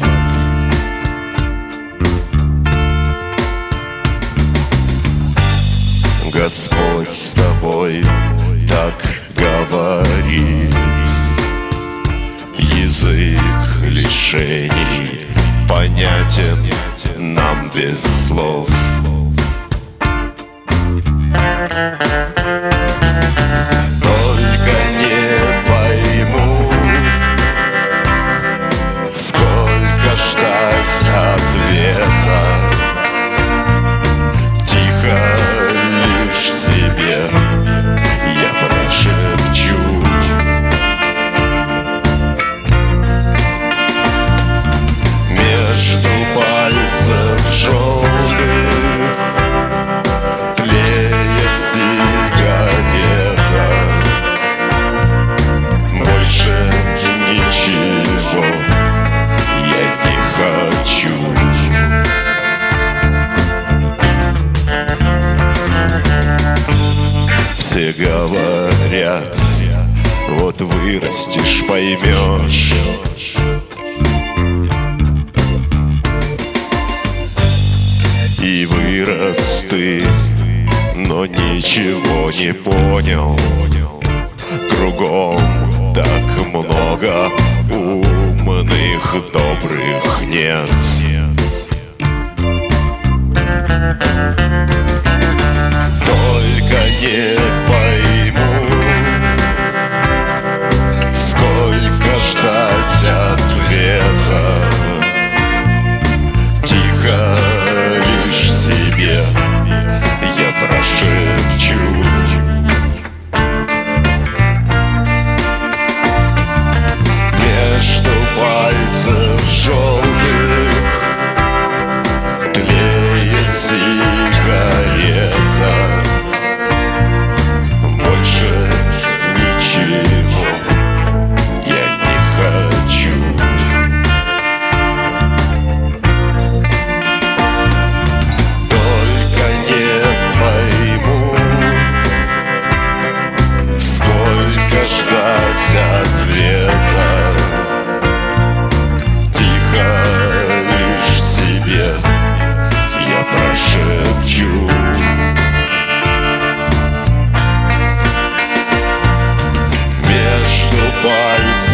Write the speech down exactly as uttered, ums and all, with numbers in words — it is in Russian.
Господь с тобой так говорит. Язык лишений понятен нам без слов. Только не пойму, сколько ждать ответа. Тихо лишь себе я прошепчу: между пальцев желтых тлеет сигарета. Больше ничего я не хочу. Все говорят, вот вырастешь, поймешь. И вырос ты, но ничего не понял. Кругом так много умных, добрых нет. Только не пойму, сколько ждать ответа. Тихо лишь себе я прошепчу: между пальцев желтых тлеет сигарета. Больше ничего я не хочу. Только не пойму, сколько ждать ответа. Тихо лишь себе я прошепчу: между пальцев